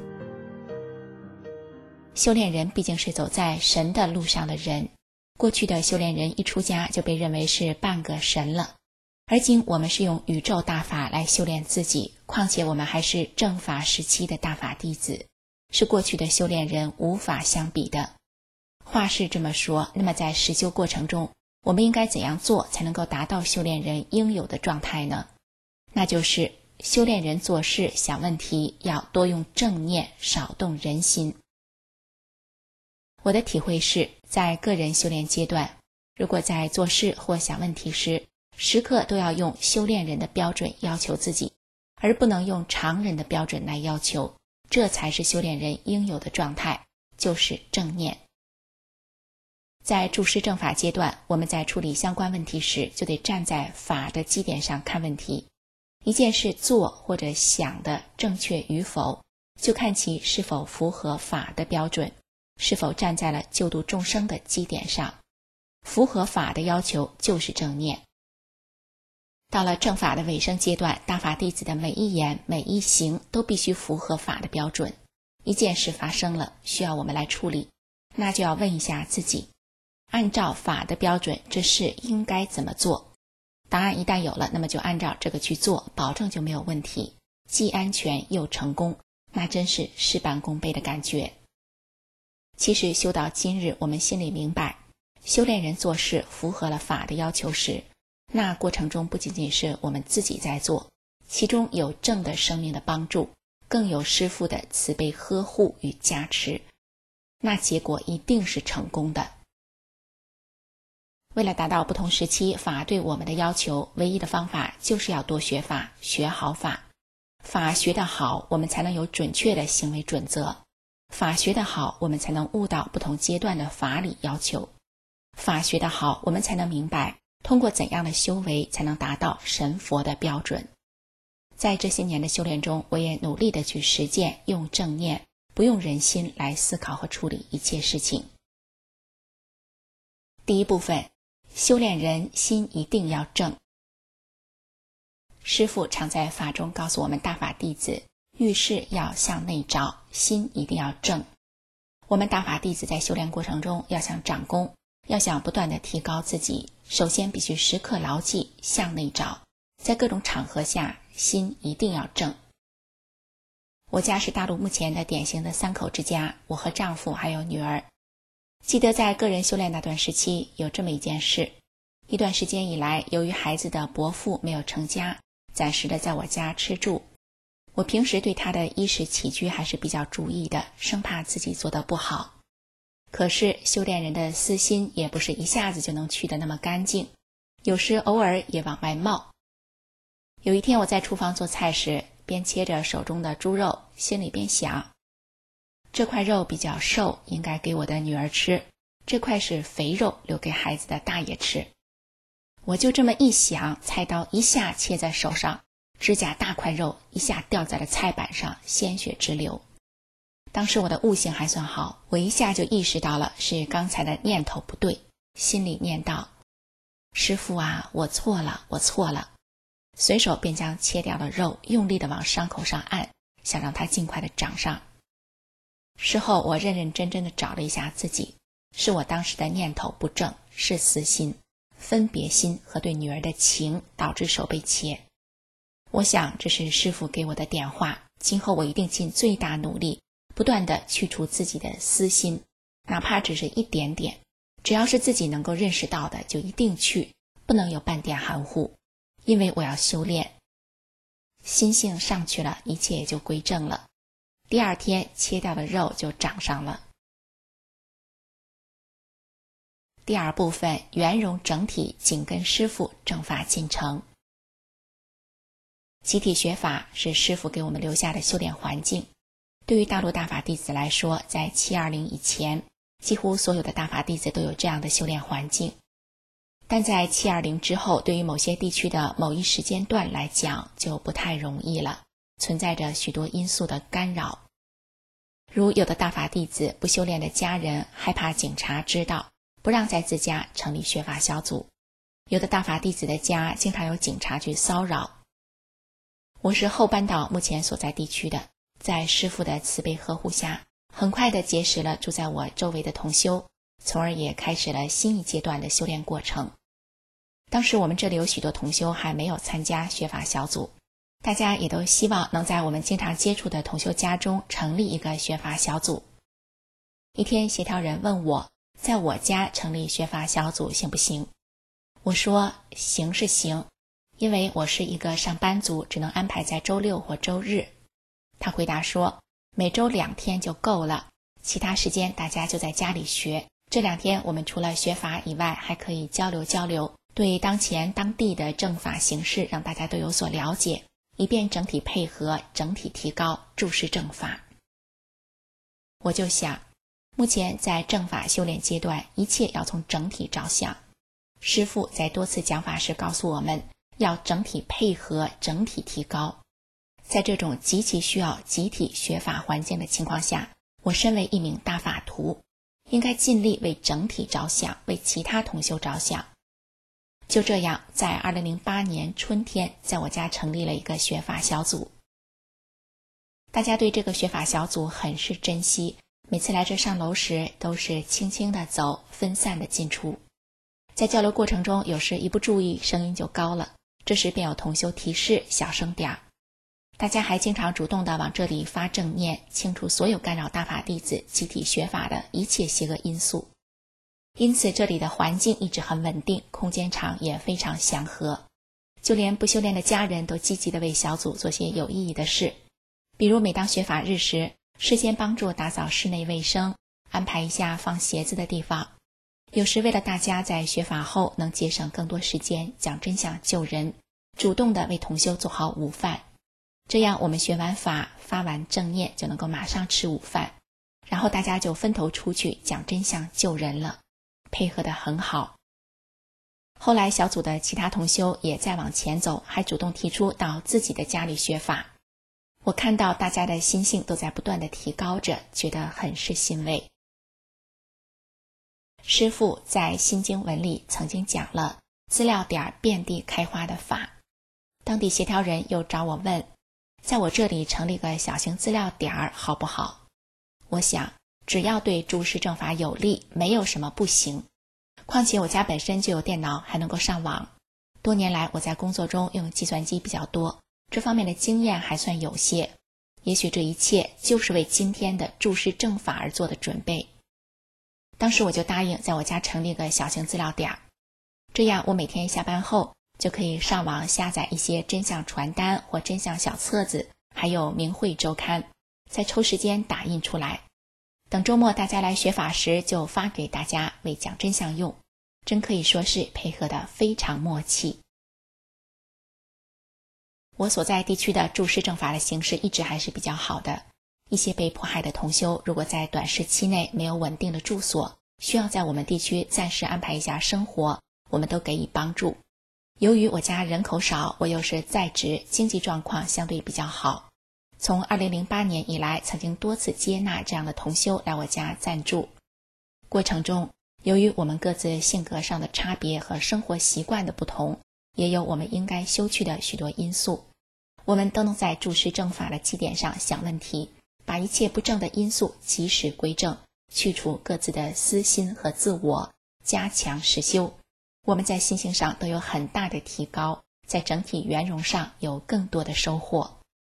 修炼人毕竟是走在神的路上的人，过去的修炼人一出家就被认为是半个神了，而今我们是用宇宙大法来修炼自己，况且我们还是正法时期的大法弟子，是过去的修炼人无法相比的。话是这么说，那么在实修过程中，我们应该怎样做才能够达到修炼人应有的状态呢？那就是修炼人做事想问题要多用正念，少动人心。我的体会是，在个人修炼阶段，如果在做事或想问题时，时刻都要用修炼人的标准要求自己，而不能用常人的标准来要求，这才是修炼人应有的状态，就是正念。在注释正法阶段，我们在处理相关问题时，就得站在法的基点上看问题。一件事做或者想的正确与否，就看其是否符合法的标准，是否站在了救度众生的基点上。符合法的要求就是正念。到了正法的尾声阶段，大法弟子的每一言每一行都必须符合法的标准。一件事发生了，需要我们来处理，那就要问一下自己，按照法的标准，这事应该怎么做？答案一旦有了，那么就按照这个去做，保证就没有问题，既安全又成功，那真是事半功倍的感觉。其实修到今日，我们心里明白，修炼人做事符合了法的要求时，那过程中不仅仅是我们自己在做，其中有正的生命的帮助，更有师父的慈悲呵护与加持，那结果一定是成功的。为了达到不同时期法对我们的要求，唯一的方法就是要多学法，学好法。法学得好，我们才能有准确的行为准则；法学得好，我们才能悟到不同阶段的法理要求；法学得好，我们才能明白通过怎样的修为才能达到神佛的标准。在这些年的修炼中，我也努力地去实践，用正念，不用人心来思考和处理一切事情。第一部分，修炼人心一定要正。师父常在法中告诉我们大法弟子，遇事要向内找，心一定要正。我们大法弟子在修炼过程中，要想长功，要想不断地提高自己，首先必须时刻牢记向内找，在各种场合下，心一定要正。我家是大陆目前的典型的三口之家，我和丈夫还有女儿。记得在个人修炼那段时期，有这么一件事。一段时间以来，由于孩子的伯父没有成家，暂时的在我家吃住。我平时对他的衣食起居还是比较注意的，生怕自己做得不好。可是修炼人的私心也不是一下子就能去得那么干净，有时偶尔也往外冒。有一天我在厨房做菜时，边切着手中的猪肉，心里边想，这块肉比较瘦，应该给我的女儿吃，这块是肥肉，留给孩子的大爷吃。我就这么一想，菜刀一下切在手上，指甲大块肉一下掉在了菜板上，鲜血直流。当时我的悟性还算好，我一下就意识到了是刚才的念头不对，心里念道，师父啊，我错了，我错了。随手便将切掉的肉用力地往伤口上按，想让它尽快地长上。事后我认认真真地找了一下自己，是我当时的念头不正，是私心、分别心和对女儿的情导致手被切。我想这是师父给我的点化，今后我一定尽最大努力，不断地去除自己的私心，哪怕只是一点点，只要是自己能够认识到的就一定去，不能有半点含糊，因为我要修炼。心性上去了，一切也就归正了。第二天切掉的肉就长上了。第二部分，圆融整体紧跟师父正法进程。 集体学法是师父给我们留下的修炼环境。对于大陆大法弟子来说，在七二零以前，几乎所有的大法弟子都有这样的修炼环境。但在七二零之后，对于某些地区的某一时间段来讲，就不太容易了，存在着许多因素的干扰。如有的大法弟子不修炼的家人害怕警察知道，不让在自家成立学法小组；有的大法弟子的家经常有警察去骚扰。我是后搬到目前所在地区的，在师父的慈悲呵护下，很快地结识了住在我周围的同修，从而也开始了新一阶段的修炼过程。当时我们这里有许多同修还没有参加学法小组，大家也都希望能在我们经常接触的同修家中成立一个学法小组。一天协调人问我，在我家成立学法小组行不行？我说行是行，因为我是一个上班族，只能安排在周六或周日。他回答说，每周两天就够了，其他时间大家就在家里学。这两天我们除了学法以外，还可以交流交流，对当前当地的正法形势让大家都有所了解，以便整体配合，整体提高，注释正法。我就想，目前在正法修炼阶段，一切要从整体着想。师父在多次讲法时告诉我们，要整体配合，整体提高。在这种极其需要集体学法环境的情况下，我身为一名大法徒，应该尽力为整体着想，为其他同修着想。就这样，在二零零八年春天，在我家成立了一个学法小组。大家对这个学法小组很是珍惜，每次来这上楼时都是轻轻地走，分散地进出。在交流过程中，有时一不注意声音就高了，这时便有同修提示小声点儿。大家还经常主动地往这里发正念，清除所有干扰大法弟子集体学法的一切邪恶因素。因此这里的环境一直很稳定，空间场也非常祥和。就连不修炼的家人都积极地为小组做些有意义的事，比如每当学法日时，事先帮助打扫室内卫生，安排一下放鞋子的地方。有时为了大家在学法后能节省更多时间讲真相救人，主动地为同修做好午饭。这样我们学完法发完正念就能够马上吃午饭，然后大家就分头出去讲真相救人了，配合得很好。后来小组的其他同修也再往前走，还主动提出到自己的家里学法。我看到大家的心性都在不断地提高着，觉得很是欣慰。师父在心经文里曾经讲了资料点遍地开花的法。当地协调人又找我问，在我这里成立个小型资料点好不好？我想只要对注释正法有利，没有什么不行。况且我家本身就有电脑，还能够上网。多年来我在工作中用计算机比较多，这方面的经验还算有些。也许这一切就是为今天的注释正法而做的准备。当时我就答应在我家成立个小型资料点，这样我每天下班后就可以上网下载一些真相传单或真相小册子，还有明慧周刊，再抽时间打印出来。等周末大家来学法时就发给大家为讲真相用，真可以说是配合得非常默契。我所在地区的注释正法的形势一直还是比较好的。一些被迫害的同修如果在短时期内没有稳定的住所，需要在我们地区暂时安排一下生活，我们都给予帮助。由于我家人口少，我又是在职，经济状况相对比较好。从二零零八年以来，曾经多次接纳这样的同修来我家暂住。过程中，由于我们各自性格上的差别和生活习惯的不同，也有我们应该修去的许多因素。我们都能在注释正法的基点上想问题，把一切不正的因素及时归正，去除各自的私心和自我，加强实修。我们在心性上都有很大的提高，在整体圆融上有更多的收获。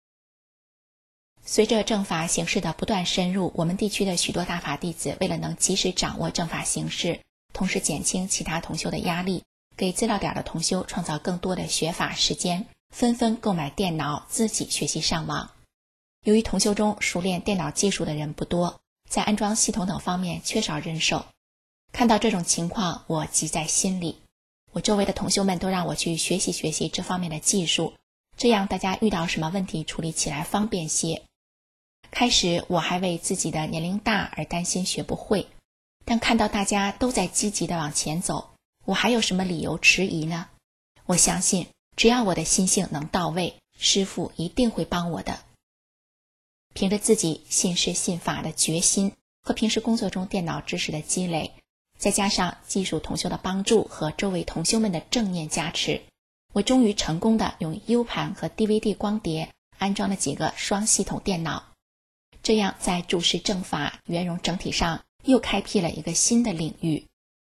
随着正法形势的不断深入，我们地区的许多大法弟子为了能及时掌握正法形势，同时减轻其他同修的压力，给资料点的同修创造更多的学法时间，纷纷购买电脑自己学习上网。由于同修中熟练电脑技术的人不多，在安装系统等方面缺少人手。看到这种情况，我急在心里。我周围的同修们都让我去学习学习这方面的技术， 这样大家遇到什么问题处理起来方便些。开始我还为自己的年龄大而担心学不会，但看到大家都在积极地往前走，我还有什么理由迟疑呢？我相信只要我的心性能到位，师父一定会帮我的。凭着自己信师信法的决心和平时工作中电脑知识的积累，再加上技术同修的帮助和周围同修们的正念加持，我终于成功的用 U 盘和 D V D 光碟安装了几个双系统电脑，这样在注释正法圆融整体上又开辟了一个新的领域。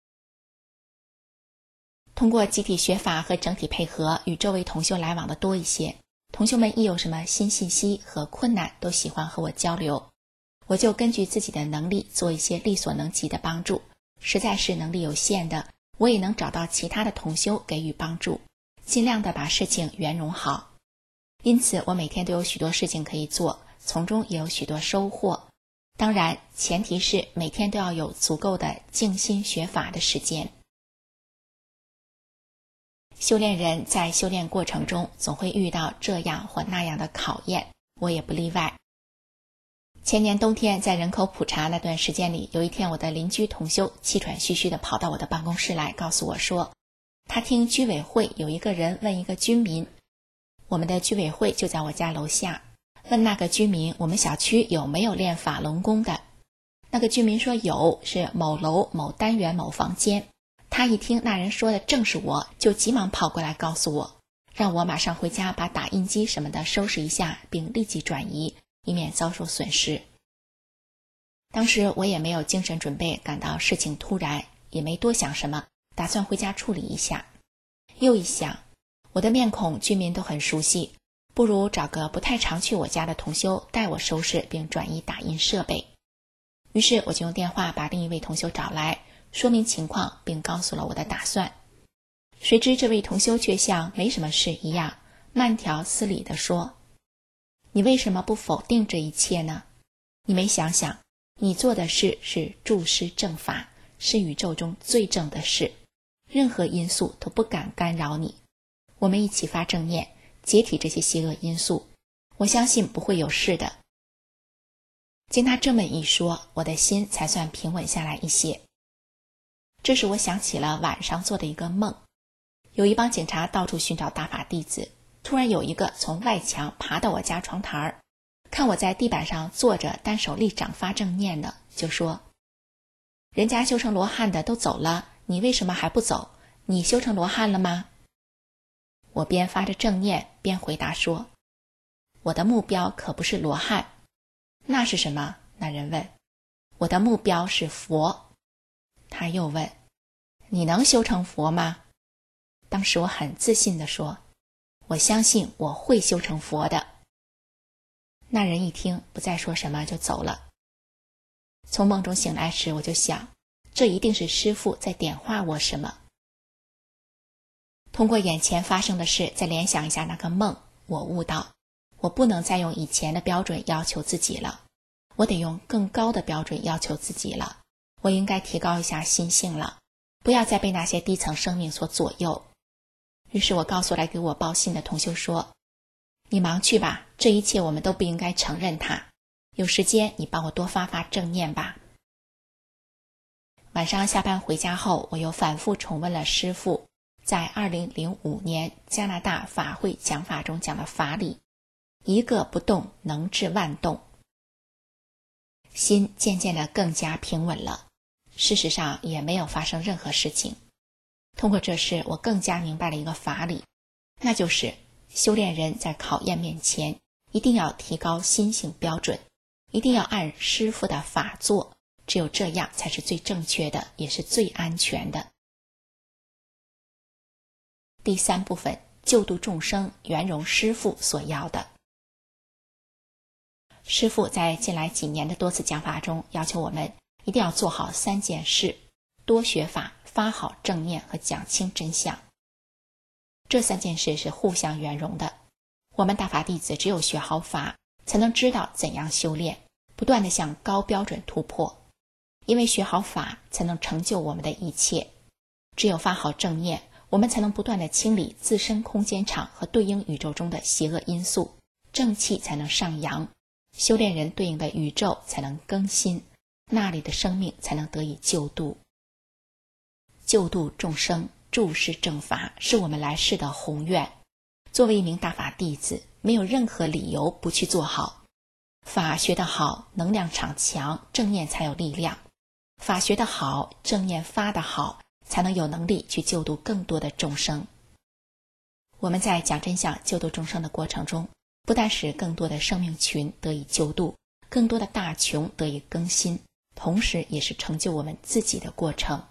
通过集体学法和整体配合，与周围同修来往的多一些，同修们一有什么新信息和困难都喜欢和我交流，我就根据自己的能力做一些力所能及的帮助，实在是能力有限的，我也能找到其他的同修给予帮助，尽量的把事情圆融好。因此我每天都有许多事情可以做，从中也有许多收获。当然前提是每天都要有足够的静心学法的时间。修炼人在修炼过程中总会遇到这样或那样的考验，我也不例外。前年冬天在人口普查那段时间里，有一天我的邻居同修气喘吁吁地跑到我的办公室来，告诉我说他听居委会有一个人问一个居民，我们的居委会就在我家楼下，问那个居民我们小区有没有练法轮功的。那个居民说有，是某楼某单元某房间。他一听那人说的正是我，就急忙跑过来告诉我，让我马上回家把打印机什么的收拾一下，并立即转移，以免遭受损失。当时我也没有精神准备，感到事情突然，也没多想什么，打算回家处理一下。又一想，我的面孔居民都很熟悉，不如找个不太常去我家的同修带我收拾并转移打印设备。于是我就用电话把另一位同修找来，说明情况并告诉了我的打算。谁知这位同修却像没什么事一样，慢条斯理地说，你为什么不否定这一切呢？你没想想，你做的事是注释正法，是宇宙中最正的事，任何因素都不敢干扰你。我们一起发正念，解体这些邪恶因素，我相信不会有事的。经他这么一说，我的心才算平稳下来一些。这时我想起了晚上做的一个梦，有一帮警察到处寻找大法弟子，突然有一个从外墙爬到我家窗台，看我在地板上坐着单手立掌发正念呢，就说，人家修成罗汉的都走了，你为什么还不走？你修成罗汉了吗？我边发着正念边回答说，我的目标可不是罗汉。那是什么？那人问。我的目标是佛。他又问，你能修成佛吗？当时我很自信地说，我相信我会修成佛的。那人一听不再说什么就走了。从梦中醒来时，我就想，这一定是师父在点化我什么。通过眼前发生的事再联想一下那个梦，我悟到我不能再用以前的标准要求自己了，我得用更高的标准要求自己了。我应该提高一下心性了，不要再被那些低层生命所左右。于是我告诉来给我报信的同修说，你忙去吧，这一切我们都不应该承认它，有时间你帮我多发发正念吧。晚上下班回家后，我又反复重温了师父在二零零五年加拿大法会讲法中讲的法理，一个不动能治万动。心渐渐地更加平稳了，事实上也没有发生任何事情。通过这事，我更加明白了一个法理，那就是修炼人在考验面前一定要提高心性标准，一定要按师父的法做，只有这样才是最正确的，也是最安全的。第三部分，救度众生，圆融师父所要的。师父在近来几年的多次讲法中，要求我们一定要做好三件事：多学法、发好正念和讲清真相。这三件事是互相圆融的。我们大法弟子只有学好法，才能知道怎样修炼，不断地向高标准突破。因为学好法，才能成就我们的一切。只有发好正念， 我们才能不断地清理自身空间场和对应宇宙中的邪恶因素，正气才能上扬，修炼人对应的宇宙才能更新，那里的生命才能得以救度。救度众生，注释正法，是我们来世的宏愿。作为一名大法弟子，没有任何理由不去做好。法学得好，能量场强，正念才有力量。法学得好，正念发得好，才能有能力去救度更多的众生。我们在讲真相救度众生的过程中，不但使更多的生命群得以救度，更多的大穷得以更新，同时也是成就我们自己的过程。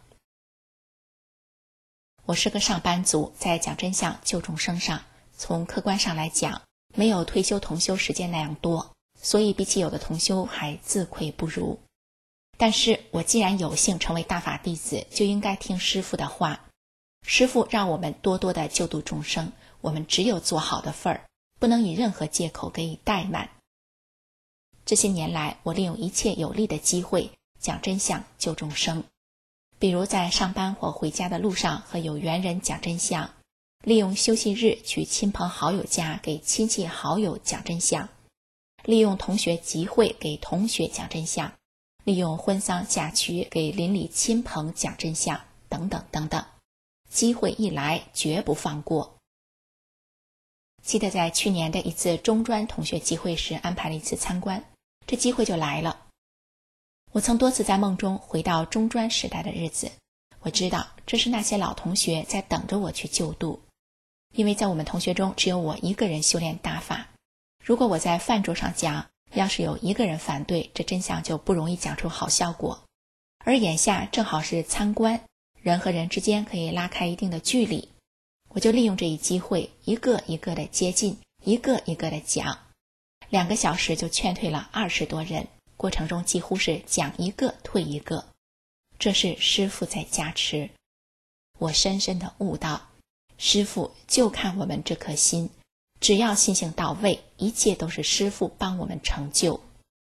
我是个上班族，在讲真相救众生上，从客观上来讲，没有退休同修时间那样多，所以比起有的同修还自愧不如。但是我既然有幸成为大法弟子，就应该听师父的话。师父让我们多多的救度众生，我们只有做好的份儿，不能以任何借口给予怠慢。这些年来，我利用一切有利的机会讲真相救众生，比如在上班或回家的路上和有缘人讲真相，利用休息日去亲朋好友家给亲戚好友讲真相，利用同学集会给同学讲真相，利用婚丧嫁娶给邻里亲朋讲真相，等等等等，机会一来绝不放过。记得在去年的一次中专同学集会时安排了一次参观，这机会就来了。我曾多次在梦中回到中专时代的日子，我知道这是那些老同学在等着我去救度。因为在我们同学中只有我一个人修炼大法，如果我在饭桌上讲，要是有一个人反对，这真相就不容易讲出好效果。而眼下正好是参观，人和人之间可以拉开一定的距离，我就利用这一机会，一个一个的接近，一个一个的讲，两个小时就劝退了二十多人，过程中几乎是讲一个退一个。这是师父在加持，我深深的悟到，师父就看我们这颗心，只要心性到位，一切都是师父帮我们成就。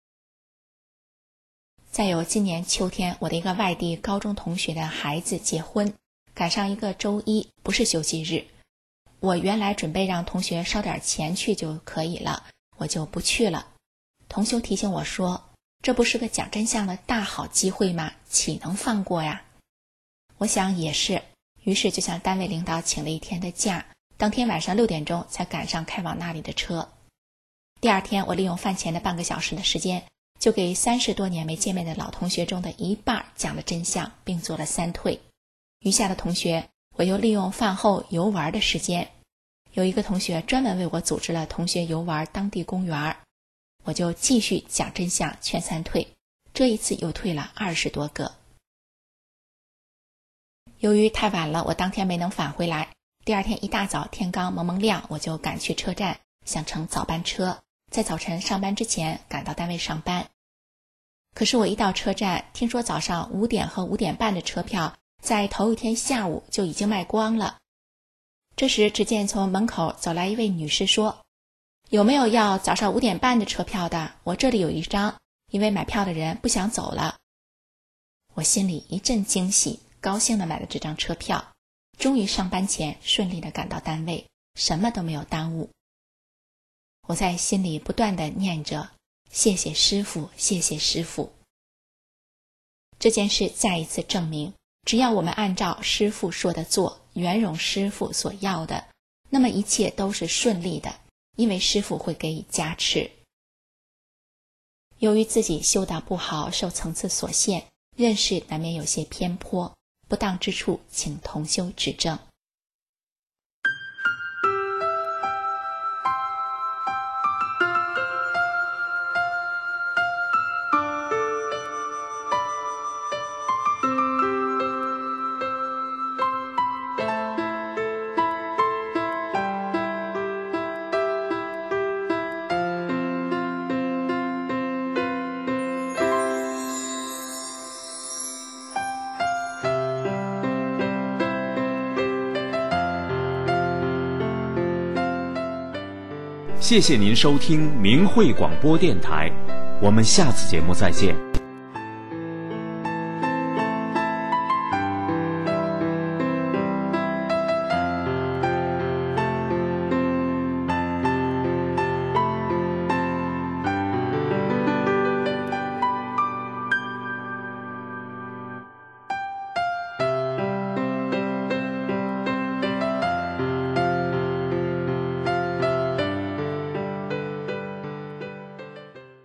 再有今年秋天，我的一个外地高中同学的孩子结婚，赶上一个周一，不是休息日。我原来准备让同学烧点钱去就可以了，我就不去了。同修提醒我说，这不是个讲真相的大好机会吗？岂能放过呀？我想也是，于是就向单位领导请了一天的假，当天晚上六点钟才赶上开往那里的车。第二天，我利用饭前的半个小时的时间，就给三十多年没见面的老同学中的一半讲了真相，并做了三退。余下的同学，我又利用饭后游玩的时间，有一个同学专门为我组织了同学游玩当地公园，我就继续讲真相劝三退，这一次又退了二十多个。由于太晚了，我当天没能返回来，第二天一大早天刚蒙蒙亮，我就赶去车站，想乘早班车，在早晨上班之前赶到单位上班。可是我一到车站，听说早上五点和五点半的车票在头一天下午就已经卖光了。这时只见从门口走来一位女士说，有没有要早上五点半的车票的？我这里有一张，因为买票的人不想走了。我心里一阵惊喜，高兴地买了这张车票，终于上班前顺利地赶到单位，什么都没有耽误。我在心里不断地念着，谢谢师父，谢谢师父。这件事再一次证明，只要我们按照师父说的做，圆融师父所要的，那么一切都是顺利的，因为师父会给予加持。由于自己修道不好，受层次所限，认识难免有些偏颇，不当之处请同修指正。 谢谢您收听明慧广播电台，我们下次节目再见。